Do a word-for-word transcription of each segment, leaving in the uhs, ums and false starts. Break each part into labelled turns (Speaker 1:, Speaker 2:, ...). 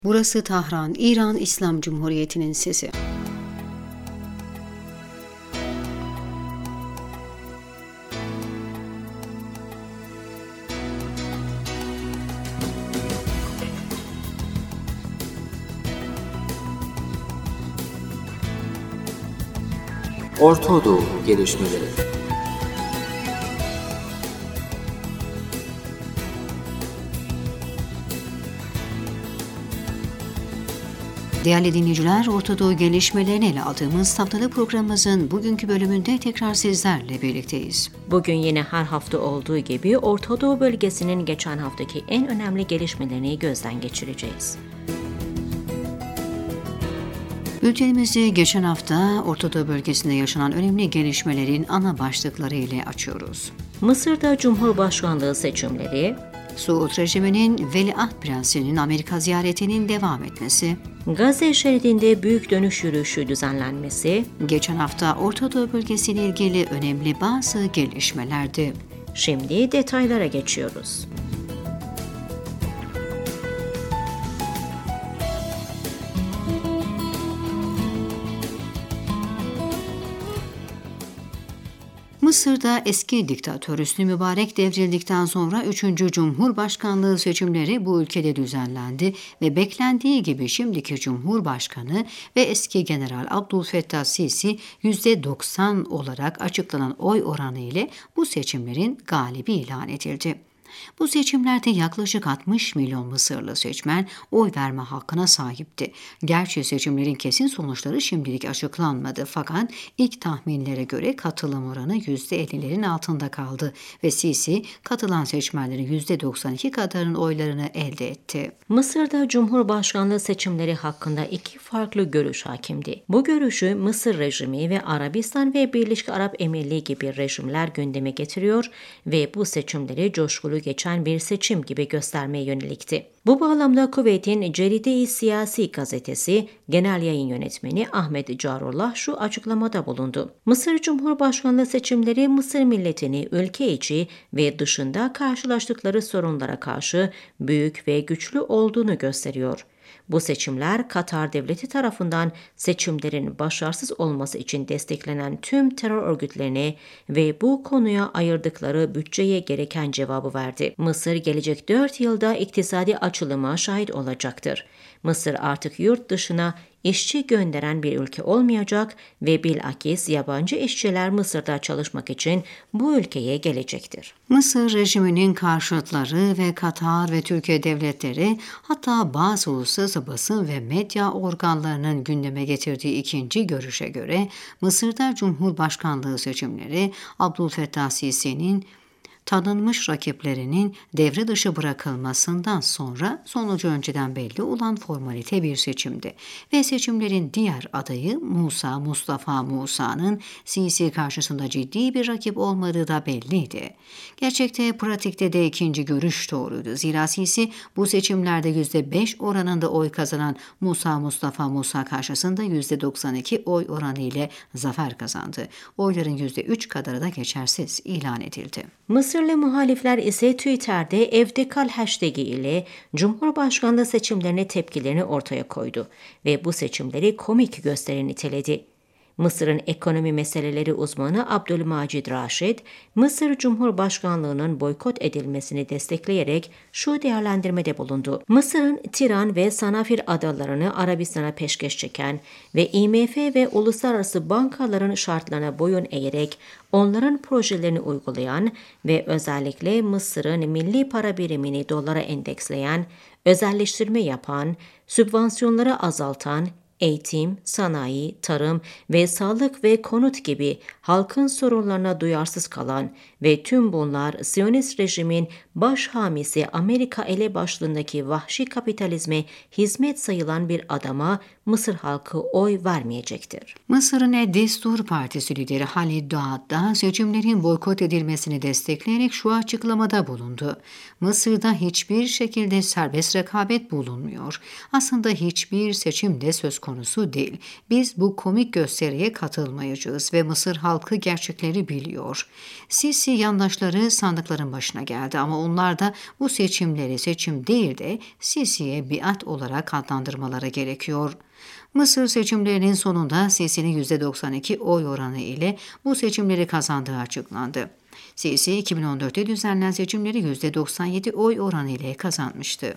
Speaker 1: Burası Tahran, İran İslam Cumhuriyeti'nin sesi.
Speaker 2: Orta Doğu gelişmeleri.
Speaker 1: Değerli dinleyiciler, Orta Doğu gelişmelerini ele aldığımız haftalık programımızın bugünkü bölümünde tekrar sizlerle birlikteyiz.
Speaker 3: Bugün yine her hafta olduğu gibi Orta Doğu bölgesinin geçen haftaki en önemli gelişmelerini gözden geçireceğiz.
Speaker 1: Bültenimizi geçen hafta Orta Doğu bölgesinde yaşanan önemli gelişmelerin ana başlıkları ile açıyoruz.
Speaker 3: Mısır'da Cumhurbaşkanlığı seçimleri,
Speaker 1: Suud rejiminin Veliaht Prensi'nin Amerika ziyaretinin devam etmesi,
Speaker 3: Gazze şeridinde büyük dönüş yürüyüşü düzenlenmesi,
Speaker 1: geçen hafta Orta Doğu bölgesiyle ilgili önemli bazı gelişmelerdi.
Speaker 3: Şimdi detaylara geçiyoruz.
Speaker 1: Mısır'da eski diktatör Hüsnü Mübarek devrildikten sonra üçüncü Cumhurbaşkanlığı seçimleri bu ülkede düzenlendi ve beklendiği gibi şimdiki Cumhurbaşkanı ve eski General Abdülfettah Sisi yüzde doksan olarak açıklanan oy oranı ile bu seçimlerin galibi ilan edildi. Bu seçimlerde yaklaşık altmış milyon Mısırlı seçmen oy verme hakkına sahipti. Gerçi seçimlerin kesin sonuçları şimdilik açıklanmadı fakat ilk tahminlere göre katılım oranı yüzde ellilerin altında kaldı ve Sisi katılan seçmenlerin yüzde doksan iki kadarının oylarını elde etti.
Speaker 3: Mısır'da Cumhurbaşkanlığı seçimleri hakkında iki farklı görüş hakimdi. Bu görüşü Mısır rejimi ve Arabistan ve Birleşik Arap Emirliği gibi rejimler gündeme getiriyor ve bu seçimleri coşkulu geçen bir seçim gibi göstermeye yönelikti. Bu bağlamda Kuveyt'in Ceride-i Siyasi gazetesi genel yayın yönetmeni Ahmet Carullah şu açıklamada bulundu. Mısır Cumhurbaşkanlığı seçimleri Mısır milletini ülke içi ve dışında karşılaştıkları sorunlara karşı büyük ve güçlü olduğunu gösteriyor. Bu seçimler Katar devleti tarafından seçimlerin başarısız olması için desteklenen tüm terör örgütlerine ve bu konuya ayırdıkları bütçeye gereken cevabı verdi. Mısır gelecek dört yılda iktisadi açılıma şahit olacaktır. Mısır artık yurt dışına işçi gönderen bir ülke olmayacak ve bilakis yabancı işçiler Mısır'da çalışmak için bu ülkeye gelecektir.
Speaker 1: Mısır rejiminin karşıtları ve Katar ve Türkiye devletleri hatta bazı uluslararası basın ve medya organlarının gündeme getirdiği ikinci görüşe göre Mısır'da Cumhurbaşkanlığı seçimleri Abdülfettah Sisi'nin tanınmış rakiplerinin devre dışı bırakılmasından sonra sonucu önceden belli olan formalite bir seçimdi. Ve seçimlerin diğer adayı Musa Mustafa Musa'nın Sisi karşısında ciddi bir rakip olmadığı da belliydi. Gerçekte pratikte de ikinci görüş doğruydu. Zira Sisi bu seçimlerde yüzde beş oranında oy kazanan Musa Mustafa Musa karşısında yüzde doksan iki oy oranı ile zafer kazandı. Oyların yüzde üç kadarı da geçersiz ilan edildi.
Speaker 3: Mısırlı muhalifler ise Twitter'de evde kal hashtag'i ile Cumhurbaşkanlığı seçimlerine tepkilerini ortaya koydu ve bu seçimleri komik gösteri niteledi. Mısır'ın ekonomi meseleleri uzmanı Abdülmacid Raşid, Mısır Cumhurbaşkanlığı'nın boykot edilmesini destekleyerek şu değerlendirmede bulundu. Mısır'ın Tiran ve Sanafir adalarını Arabistan'a peşkeş çeken ve I M F ve uluslararası bankaların şartlarına boyun eğerek onların projelerini uygulayan ve özellikle Mısır'ın milli para birimini dolara endeksleyen, özelleştirme yapan, sübvansiyonları azaltan, eğitim, sanayi, tarım ve sağlık ve konut gibi halkın sorunlarına duyarsız kalan ve tüm bunlar Siyonist rejimin baş hamisi Amerika elebaşlığındaki vahşi kapitalizme hizmet sayılan bir adama Mısır halkı oy vermeyecektir.
Speaker 1: Mısır'ın Destur Partisi lideri Halid Doğat da seçimlerin boykot edilmesini destekleyerek şu açıklamada bulundu. Mısır'da hiçbir şekilde serbest rekabet bulunmuyor. Aslında hiçbir seçimde söz konusu değil. Biz bu komik gösteriye katılmayacağız ve Mısır halkı gerçekleri biliyor. Sisi yandaşları sandıkların başına geldi ama onlar da bu seçimleri seçim değil de Sisi'ye biat olarak adlandırmaları gerekiyor. Mısır seçimlerinin sonunda Sisi'nin yüzde doksan iki oy oranı ile bu seçimleri kazandığı açıklandı. Sisi iki bin on dörtte düzenlenen seçimleri yüzde doksan yedi oy oranı ile kazanmıştı.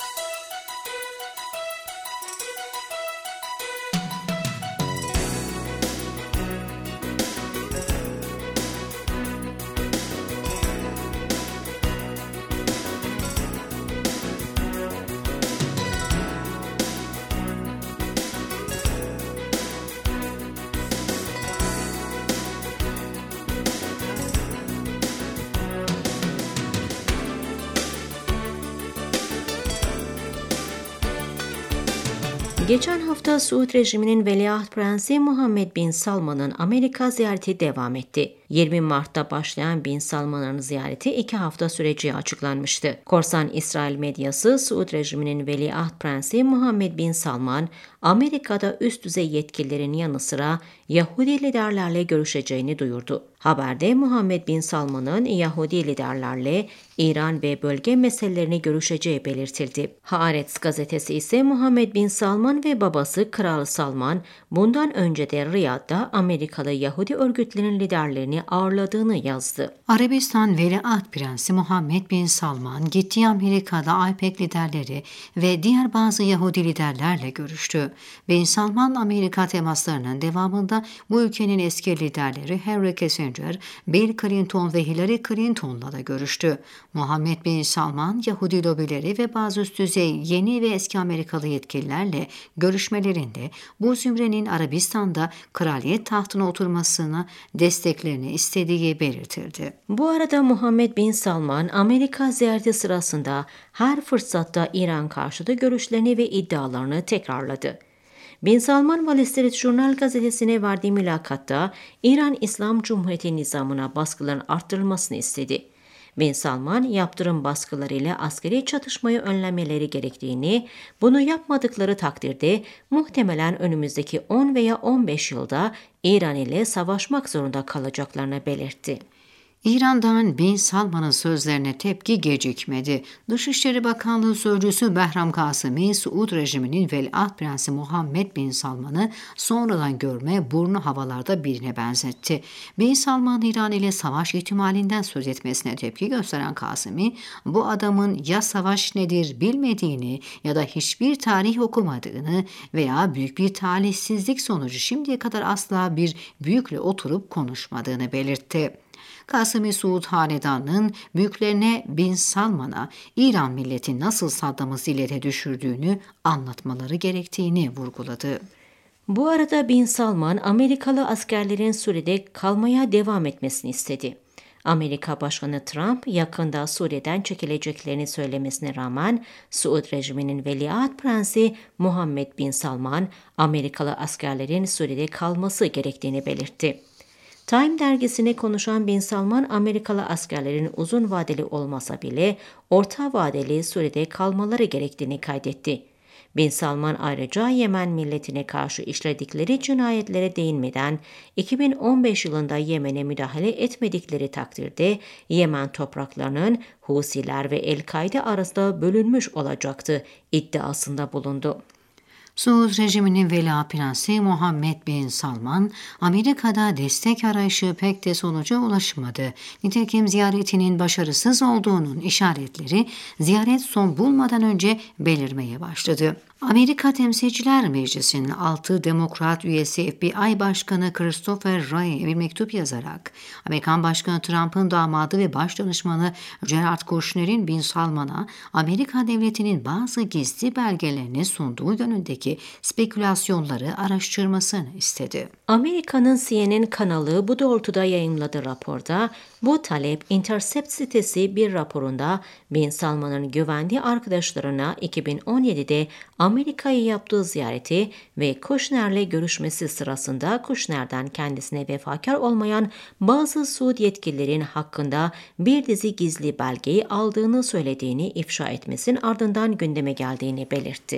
Speaker 3: Geçen hafta Suud rejiminin Veliaht Prensi Muhammed Bin Salman'ın Amerika ziyareti devam etti. yirmi Mart'ta başlayan Bin Salman'ın ziyareti iki hafta süreceği açıklanmıştı. Korsan İsrail medyası Suud rejiminin Veliaht Prensi Muhammed Bin Salman, Amerika'da üst düzey yetkililerin yanı sıra Yahudi liderlerle görüşeceğini duyurdu. Haberde Muhammed Bin Salman'ın Yahudi liderlerle İran ve bölge meselelerini görüşeceği belirtildi. Haaretz gazetesi ise Muhammed Bin Salman ve babası Kral Salman bundan önce de Riyad'da Amerikalı Yahudi örgütlerinin liderlerini ağırladığını yazdı.
Speaker 1: Arabistan Veliaht Prensi Muhammed Bin Salman gittiği Amerika'da AIPAC liderleri ve diğer bazı Yahudi liderlerle görüştü. Bin Salman Amerika temaslarının devamında bu ülkenin eski liderleri Henry Kissinger, Bill Clinton ve Hillary Clinton'la da görüştü. Muhammed Bin Salman, Yahudi lobileri ve bazı üst düzey yeni ve eski Amerikalı yetkililerle görüşmelerinde bu zümrenin Arabistan'da kraliyet tahtına oturmasını desteklerini istediği belirtildi.
Speaker 3: Bu arada Muhammed Bin Salman, Amerika ziyareti sırasında her fırsatta İran karşıtı görüşlerini ve iddialarını tekrarladı. Bin Salman, Wall Street Journal gazetesine verdiği mülakatta İran İslam Cumhuriyeti nizamına baskıların arttırılmasını istedi. Bin Salman, yaptırım baskılarıyla askeri çatışmayı önlemeleri gerektiğini, bunu yapmadıkları takdirde muhtemelen önümüzdeki on veya on beş yılda İran ile savaşmak zorunda kalacaklarını belirtti.
Speaker 1: İran'dan Bin Salman'ın sözlerine tepki gecikmedi. Dışişleri Bakanlığı Sözcüsü Behram Kasimi, Suud rejiminin Veliaht Prensi Muhammed Bin Salman'ı sonradan görme burnu havalarda birine benzetti. Bin Salman, İran ile savaş ihtimalinden söz etmesine tepki gösteren Kasimi, bu adamın ya savaş nedir bilmediğini ya da hiçbir tarih okumadığını veya büyük bir talihsizlik sonucu şimdiye kadar asla bir büyükle oturup konuşmadığını belirtti. Kasım-ı Suud Hanedanı'nın büyüklerine Bin Salman'a İran milleti nasıl Saddam'ı zillete düşürdüğünü anlatmaları gerektiğini vurguladı.
Speaker 3: Bu arada Bin Salman, Amerikalı askerlerin Suriye'de kalmaya devam etmesini istedi. Amerika Başkanı Trump yakında Suriye'den çekileceklerini söylemesine rağmen Suud rejiminin Veliaht Prensi Muhammed Bin Salman, Amerikalı askerlerin Suriye'de kalması gerektiğini belirtti. Time dergisine konuşan Bin Salman, Amerikalı askerlerin uzun vadeli olmasa bile orta vadeli Suriye'de kalmaları gerektiğini kaydetti. Bin Salman ayrıca Yemen milletine karşı işledikleri cinayetlere değinmeden iki bin on beş yılında Yemen'e müdahale etmedikleri takdirde Yemen topraklarının Husiler ve El-Kaide arasında bölünmüş olacaktı iddiasında bulundu.
Speaker 1: Suud rejiminin Veliaht Prensi Muhammed Bin Salman, Amerika'da destek arayışı pek de sonuca ulaşmadı. Nitekim ziyaretinin başarısız olduğunun işaretleri ziyaret son bulmadan önce belirmeye başladı. Amerika Temsilciler Meclisi'nin altı demokrat üyesi F B I Başkanı Christopher Wray'e bir mektup yazarak Amerikan Başkanı Trump'ın damadı ve başdanışmanı Jared Kushner'in Bin Salman'a Amerika devletinin bazı gizli belgelerini sunduğu yönündeki spekülasyonları araştırmasını istedi.
Speaker 3: Amerika'nın C N N kanalı bu doğrultuda yayımladığı raporda bu talep Intercept sitesi bir raporunda Bin Salman'ın güvendiği arkadaşlarına iki bin on yedide Amerika'ya yaptığı ziyareti ve Kushner'le görüşmesi sırasında Kushner'den kendisine vefakar olmayan bazı Suud yetkililerin hakkında bir dizi gizli belgeyi aldığını söylediğini ifşa etmesinin ardından gündeme geldiğini belirtti.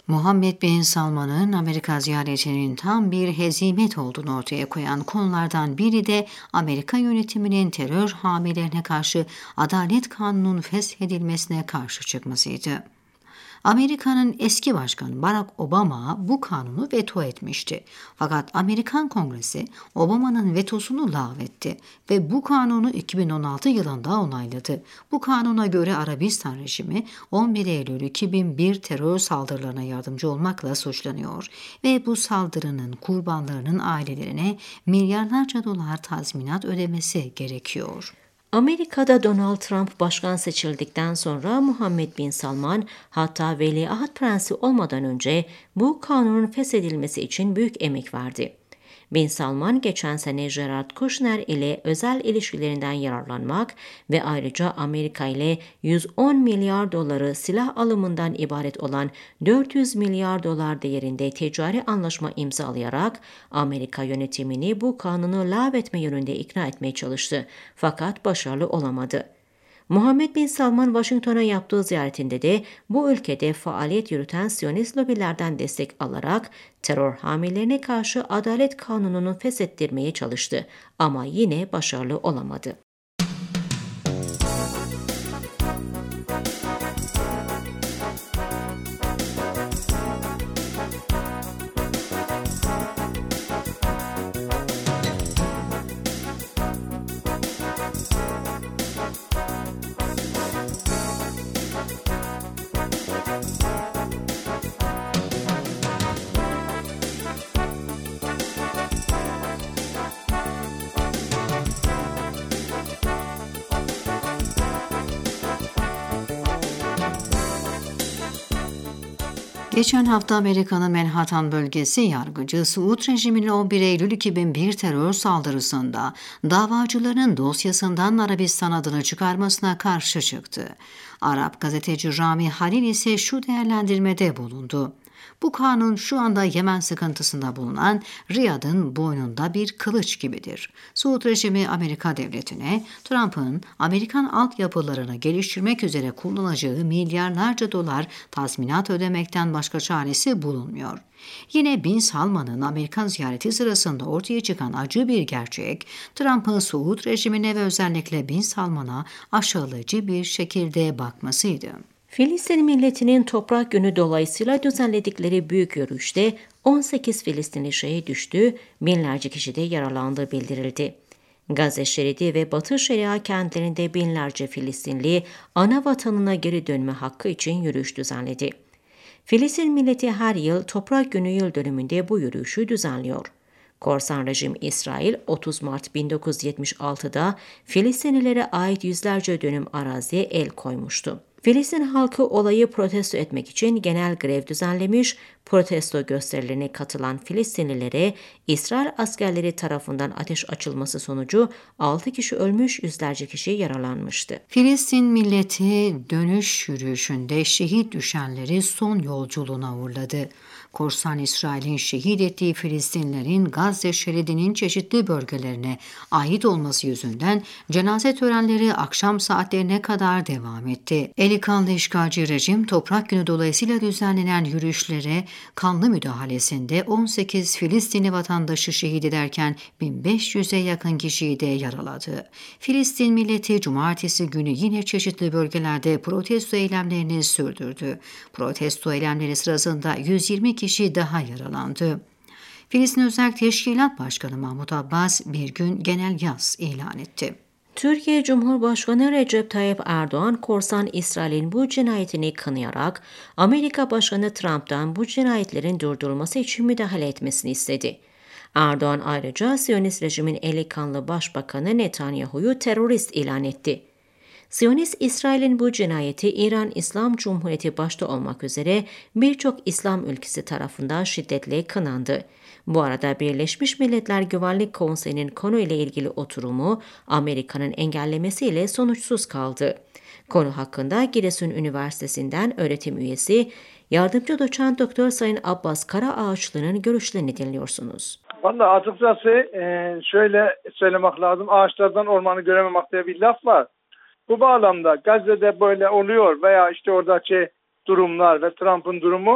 Speaker 1: Muhammed Bin Salman'ın Amerika ziyaretinin tam bir hezimet olduğunu ortaya koyan konulardan biri de Amerika yönetiminin terör hamilerine karşı Adalet Kanunu'nun feshedilmesine karşı çıkmasıydı. Amerika'nın eski başkanı Barack Obama bu kanunu veto etmişti. Fakat Amerikan Kongresi Obama'nın vetosunu lağvetti ve bu kanunu iki bin on altı yılında onayladı. Bu kanuna göre Arabistan rejimi on bir Eylül iki bin bir terör saldırılarına yardımcı olmakla suçlanıyor ve bu saldırının kurbanlarının ailelerine milyarlarca dolar tazminat ödemesi gerekiyor.
Speaker 3: Amerika'da Donald Trump başkan seçildikten sonra Muhammed Bin Salman, hatta Veliaht Prensi olmadan önce bu kanunun feshedilmesi için büyük emek verdi. Bin Salman geçen sene Jared Kushner ile özel ilişkilerinden yararlanmak ve ayrıca Amerika ile yüz on milyar doları silah alımından ibaret olan dört yüz milyar dolar değerinde ticari anlaşma imzalayarak Amerika yönetimini bu kanunu lağvetme yönünde ikna etmeye çalıştı. Fakat başarılı olamadı. Muhammed Bin Salman Washington'a yaptığı ziyaretinde de bu ülkede faaliyet yürüten Siyonist lobilerden destek alarak terör hamilerine karşı Adalet Kanunu'nu feshettirmeye çalıştı ama yine başarılı olamadı.
Speaker 1: Geçen hafta Amerika'nın Manhattan bölgesi yargıcı Suud rejiminin on bir Eylül iki bin bir terör saldırısında davacıların dosyasından Arabistan adını çıkarmasına karşı çıktı. Arap gazeteci Rami Halil ise şu değerlendirmede bulundu. Bu kanun şu anda Yemen sıkıntısında bulunan Riyad'ın boynunda bir kılıç gibidir. Suud rejimi Amerika devletine Trump'ın Amerikan altyapılarını geliştirmek üzere kullanacağı milyarlarca dolar tazminat ödemekten başka çaresi bulunmuyor. Yine Bin Salman'ın Amerikan ziyareti sırasında ortaya çıkan acı bir gerçek, Trump'ın Suud rejimine ve özellikle Bin Salman'a aşağılayıcı bir şekilde bakmasıydı.
Speaker 3: Filistin milletinin Toprak Günü dolayısıyla düzenledikleri büyük yürüyüşte on sekiz Filistinli şehit düştü, binlerce kişi de yaralandığı bildirildi. Gazze şeridi ve Batı Şeria kentlerinde binlerce Filistinli ana vatanına geri dönme hakkı için yürüyüş düzenledi. Filistin milleti her yıl Toprak Günü yıl dönümünde bu yürüyüşü düzenliyor. Korsan rejim İsrail otuz Mart bin dokuz yüz yetmiş altıda Filistinlilere ait yüzlerce dönüm araziye el koymuştu. Filistin halkı olayı protesto etmek için genel grev düzenlemiş, protesto gösterilerine katılan Filistinlilere İsrail askerleri tarafından ateş açılması sonucu altı kişi ölmüş, yüzlerce kişi yaralanmıştı.
Speaker 1: Filistin milleti dönüş yürüyüşünde şehit düşenleri son yolculuğuna uğurladı. Korsan İsrail'in şehit ettiği Filistinlerin Gazze şeridinin çeşitli bölgelerine ait olması yüzünden cenaze törenleri akşam saatlerine kadar devam etti. Eli kanlı işgalci rejim Toprak Günü dolayısıyla düzenlenen yürüyüşlere kanlı müdahalesinde on sekiz Filistinli vatandaşı şehit ederken bin beş yüze yakın kişiyi de yaraladı. Filistin milleti cumartesi günü yine çeşitli bölgelerde protesto eylemlerini sürdürdü. Protesto eylemleri sırasında yüz yirmi kişi daha yaralandı. Filistin Özel Teşkilat Başkanı Mahmut Abbas bir gün genel yas ilan etti.
Speaker 3: Türkiye Cumhurbaşkanı Recep Tayyip Erdoğan, korsan İsrail'in bu cinayetini kınayarak Amerika Başkanı Trump'tan bu cinayetlerin durdurulması için müdahale etmesini istedi. Erdoğan ayrıca Siyonist rejimin eli kanlı Başbakanı Netanyahu'yu terörist ilan etti. Siyonist İsrail'in bu cinayeti İran İslam Cumhuriyeti başta olmak üzere birçok İslam ülkesi tarafından şiddetle kınandı. Bu arada Birleşmiş Milletler Güvenlik Konseyi'nin konuyla ilgili oturumu Amerika'nın engellemesiyle sonuçsuz kaldı. Konu hakkında Giresun Üniversitesi'nden öğretim üyesi, yardımcı doçent doktor Sayın Abbas Karaağaçlı'nın görüşlerini dinliyorsunuz.
Speaker 4: Vallahi açıkçası şöyle söylemek lazım, ağaçlardan ormanı görememek diye bir laf var. Bu bağlamda Gazze'de böyle oluyor veya işte oradaki durumlar ve Trump'ın durumu,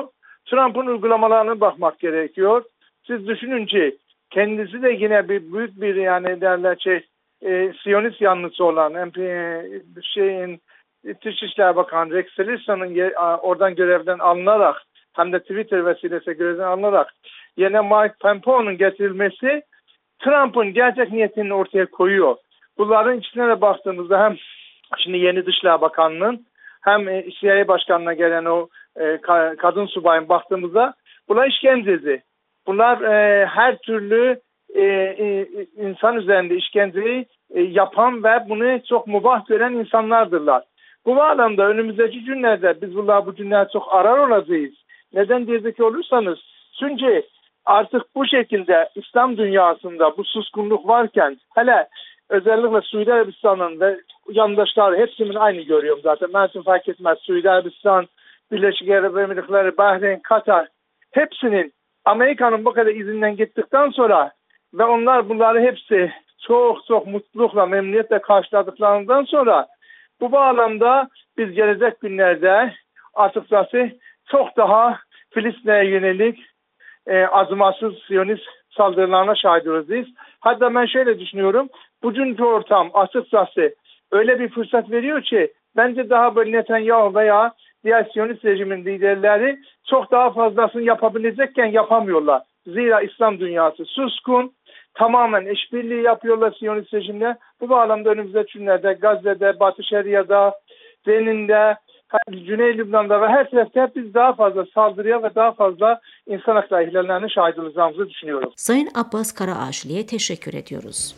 Speaker 4: Trump'ın uygulamalarına bakmak gerekiyor. Siz düşünün ki kendisi de yine bir büyük bir yani derler şey e, Siyonist yanlısı olan M P şeyin Dışişleri Bakanı Rex Tillerson'ın oradan görevden alınarak hem de Twitter vesilesiyle görevden alınarak yine Mike Pompeo'nun getirilmesi Trump'ın gerçek niyetini ortaya koyuyor. Bunların içine de baktığımızda hem şimdi yeni Dışişleri Bakanı'nın hem C I A Başkanı'na gelen o e, kadın subayın baktığımızda bunlar işkenceci. Bunlar e, her türlü e, e, insan üzerinde işkenceyi e, yapan ve bunu çok mubah gören insanlardırlar. Bu bağlamda önümüzdeki günlerde biz bunlar bu günler çok arar olacağız. Neden diyecek olursanız çünkü artık bu şekilde İslam dünyasında bu suskunluk varken hele özellikle Suudi Arabistan'ın ve yandaşları hepsinin aynı görüyorum zaten. Ben için fark etmez. Suudi Arabistan, Birleşik Arap Emirlikleri, Bahreyn, Katar hepsinin Amerika'nın bu kadar izinden gittikten sonra ve onlar bunları hepsi çok çok mutlulukla, memnuniyetle karşıladıklarından sonra bu bağlamda biz gelecek günlerde artık zaten çok daha Filistin'e yönelik e, acımasız Siyonist saldırılarına şahit olacağız. Hatta ben şöyle düşünüyorum. Bugünkü ortam açıkçası öyle bir fırsat veriyor ki bence daha böyle Netanyahu veya diğer Siyonist rejimin liderleri çok daha fazlasını yapabilecekken yapamıyorlar. Zira İslam dünyası suskun, tamamen işbirliği yapıyorlar Siyonist rejimle. Bu bağlamda önümüzdeki günlerde Gazze'de, Batı Şeria'da, Zenin'de, Güney Lübnan'da ve her tarafta hep biz daha fazla saldırıya ve daha fazla insan hakları ihlallerine şahit olacağımızı düşünüyorum.
Speaker 3: Sayın Abbas Karaağaçlı'ya teşekkür ediyoruz.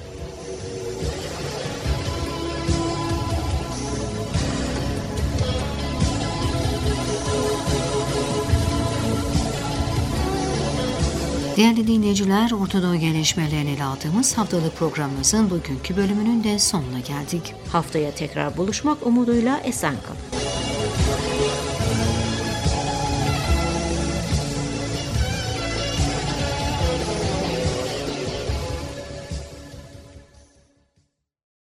Speaker 1: Değerli dinleyiciler, Orta Doğu gelişmelerini ele aldığımız haftalık programımızın bugünkü bölümünün de sonuna geldik.
Speaker 3: Haftaya tekrar buluşmak umuduyla esen kalın.